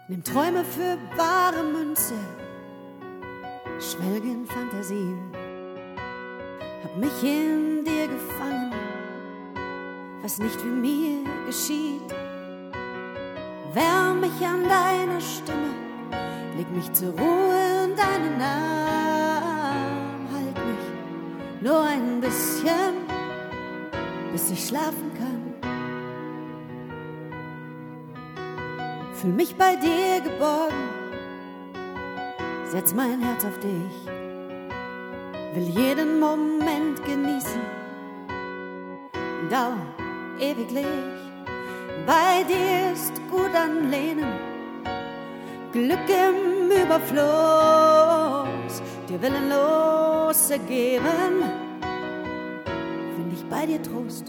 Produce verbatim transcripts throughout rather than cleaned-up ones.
Nimm Träume für bare Münze, schwelge in Fantasien. Hab mich in dir gefangen, was nicht wie mir geschieht. Wärm mich an deiner Stimme, leg mich zur Ruhe in deinen Arm. Halt mich nur ein bisschen, bis ich schlafen kann. Fühl mich bei dir geborgen, setz mein Herz auf dich, will jeden Moment genießen, Dauer ewiglich. Bei dir ist gut anlehnen, Glück im Überfluss, dir willenlos ergeben, find ich bei dir Trost.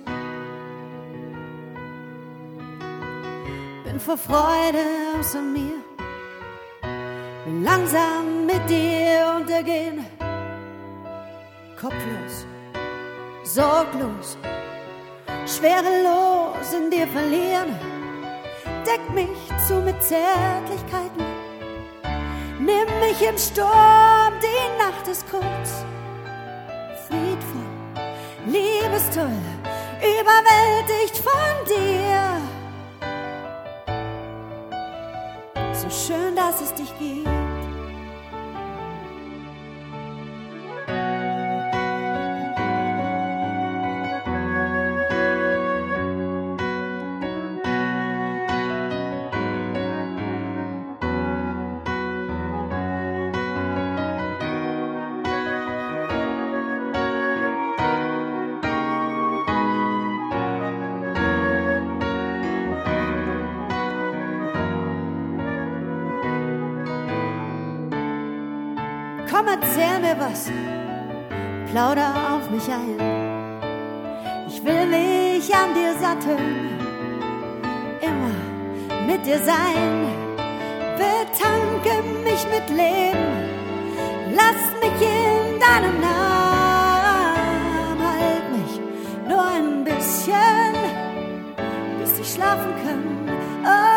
Bin vor Freude außer mir, will langsam mit dir untergehen, kopflos, sorglos, schwerelos in dir verlieren. Deck mich zu mit Zärtlichkeiten, nimm mich im Sturm, die Nacht ist kurz, friedvoll, liebestoll, überwältigt von dir. So schön, dass es dich gibt. Komm, erzähl mir was, plauder auf mich ein. Ich will mich an dir satteln, immer mit dir sein. Betanke mich mit Leben, lass mich in deinem Namen. Halt mich nur ein bisschen, bis ich schlafen kann. Oh.